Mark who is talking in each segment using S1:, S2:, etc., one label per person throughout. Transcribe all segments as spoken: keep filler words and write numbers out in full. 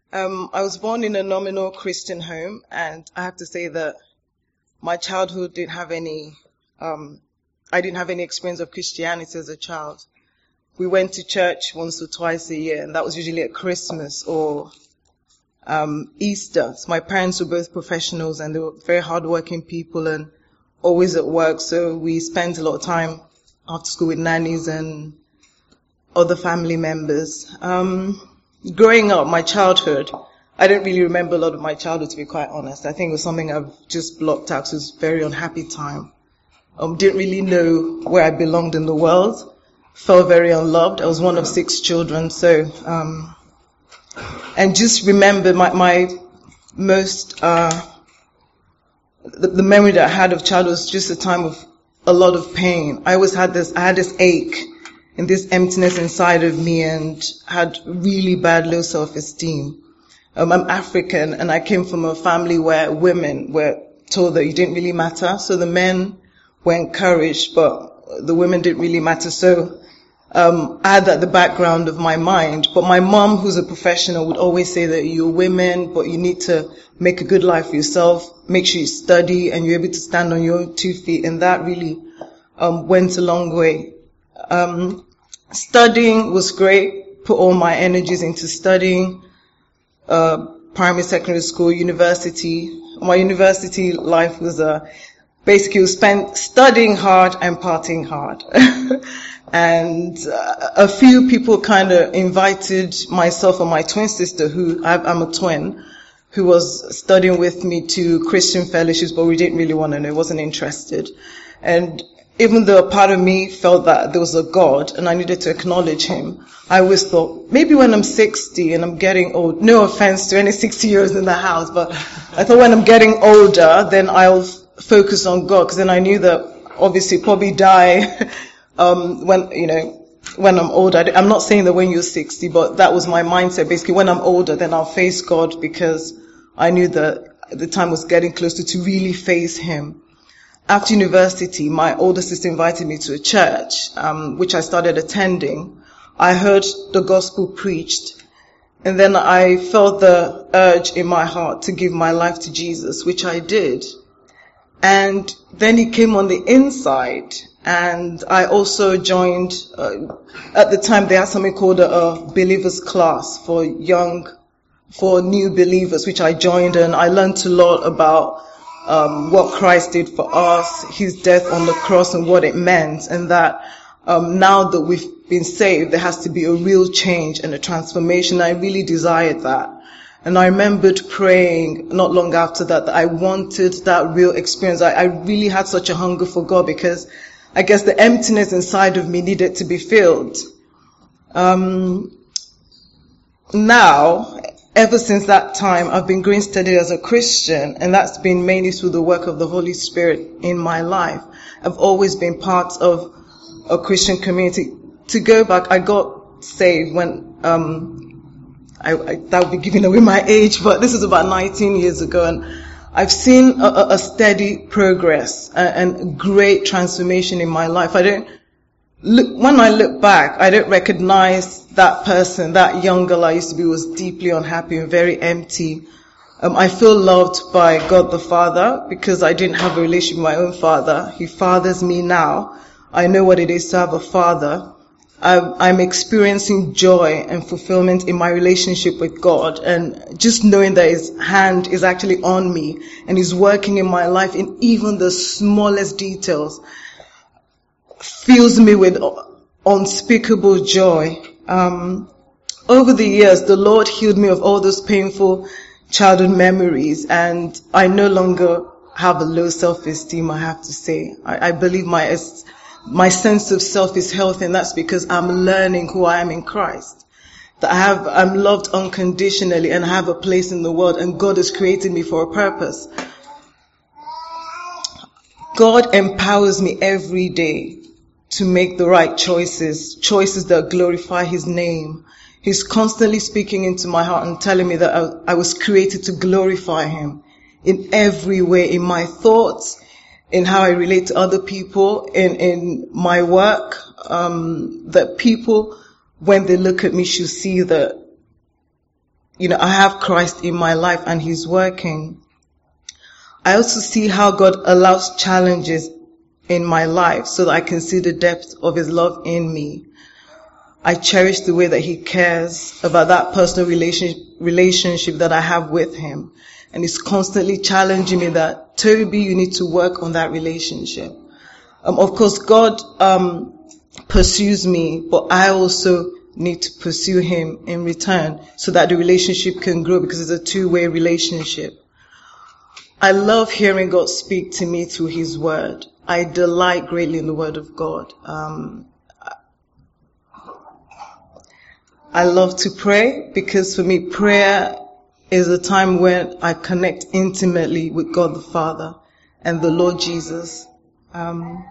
S1: Um, I was born in a nominal Christian home, and I have to say that my childhood didn't have any, um, I didn't have any experience of Christianity as a child. We went to church once or twice a year, and that was usually at Christmas or um, Easter. So my parents were both professionals, and they were very hardworking people and always at work, so we spent a lot of time after school with nannies and other family members. Um, growing up, my childhood, I don't really remember a lot of my childhood, to be quite honest. I think it was something I've just blocked out. It was a very unhappy time. Um, didn't really know where I belonged in the world. Felt very unloved. I was one of six children, so, um, and just remember my, my most, uh, the, the memory that I had of childhood was just a time of a lot of pain. I always had this, I had this ache and this emptiness inside of me, and had really bad low self-esteem. Um, I'm African, and I came from a family where women were told that you didn't really matter. So the men were encouraged, but the women didn't really matter. So um, I had that at the background of my mind. But my mom, who's a professional, would always say that you're women, but you need to make a good life for yourself. Make sure you study and you're able to stand on your own two feet. And that really um, went a long way. Um, studying was great. Put all my energies into studying. Uh, primary, secondary school, university. My university life was uh, basically spent studying hard and partying hard. And uh, a few people kind of invited myself and my twin sister, who I, I'm a twin, who was studying with me, to Christian fellowships, but we didn't really want to know, wasn't interested. And even though a part of me felt that there was a God and I needed to acknowledge him, I always thought, maybe when I'm sixty and I'm getting old, no offense to any sixty-years in the house, but I thought when I'm getting older, then I'll f- focus on God, because then I knew that obviously probably die um when, you know, when I'm older. I'm not saying that when you're sixty, but that was my mindset. Basically, when I'm older, then I'll face God, because I knew that the time was getting closer to really face him. After university, my older sister invited me to a church, um, which I started attending. I heard the gospel preached, and then I felt the urge in my heart to give my life to Jesus, which I did. And then he came on the inside, and I also joined, uh, at the time they had something called a, a believers class for young, for new believers, which I joined, and I learned a lot about Um, what Christ did for us, his death on the cross and what it meant, and that um, now that we've been saved, there has to be a real change and a transformation. I really desired that. And I remembered praying not long after that, that I wanted that real experience. I, I really had such a hunger for God, because I guess the emptiness inside of me needed to be filled. Um, now, Ever since that time, I've been growing steady as a Christian, and that's been mainly through the work of the Holy Spirit in my life. I've always been part of a Christian community. To go back, I got saved when, um, I, I, that would be giving away my age, but this is about nineteen years ago, and I've seen a, a steady progress and, and great transformation in my life. I don't look, when I look back, I don't recognize that person, that young girl I used to be was deeply unhappy and very empty. Um, I feel loved by God the Father, because I didn't have a relationship with my own father. He fathers me now. I know what it is to have a father. I'm, I'm experiencing joy and fulfillment in my relationship with God, and just knowing that his hand is actually on me and he's working in my life in even the smallest details fills me with unspeakable joy. Um, over the years, the Lord healed me of all those painful childhood memories, and I no longer have a low self-esteem, I have to say. I, I believe my my sense of self is healthy, and that's because I'm learning who I am in Christ. That I have, I'm loved unconditionally, and I have a place in the world, and God has created me for a purpose. God empowers me every day to make the right choices, choices that glorify his name. He's constantly speaking into my heart and telling me that I, I was created to glorify him in every way, in my thoughts, in how I relate to other people, in, in my work, um, that people, when they look at me, should see that you know, I have Christ in my life and he's working. I also see how God allows challenges in my life so that I can see the depth of his love in me. I cherish the way that he cares about that personal relation, relationship that I have with him. And he's constantly challenging me that, Toby, you need to work on that relationship. Um, of course, God um, pursues me, but I also need to pursue him in return so that the relationship can grow, because it's a two-way relationship. I love hearing God speak to me through his word. I delight greatly in the word of God. Um, I love to pray, because for me, prayer is a time when I connect intimately with God the Father and the Lord Jesus. Um,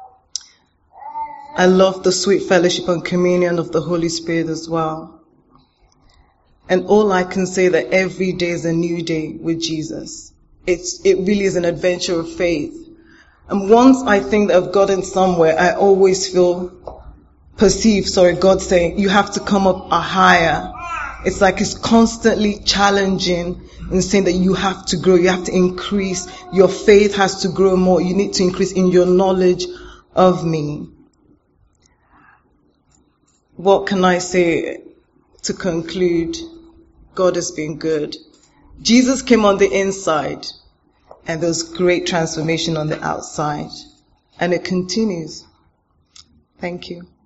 S1: I love the sweet fellowship and communion of the Holy Spirit as well. And all I can say that every day is a new day with Jesus. It's, it really is an adventure of faith. And once I think that I've gotten somewhere, I always feel perceive, sorry, God saying, you have to come up a higher. It's like it's constantly challenging and saying that you have to grow, you have to increase, your faith has to grow more, you need to increase in your knowledge of me. What can I say to conclude? God has been good. Jesus came on the inside, and there's great transformation on the outside, and it continues. Thank you.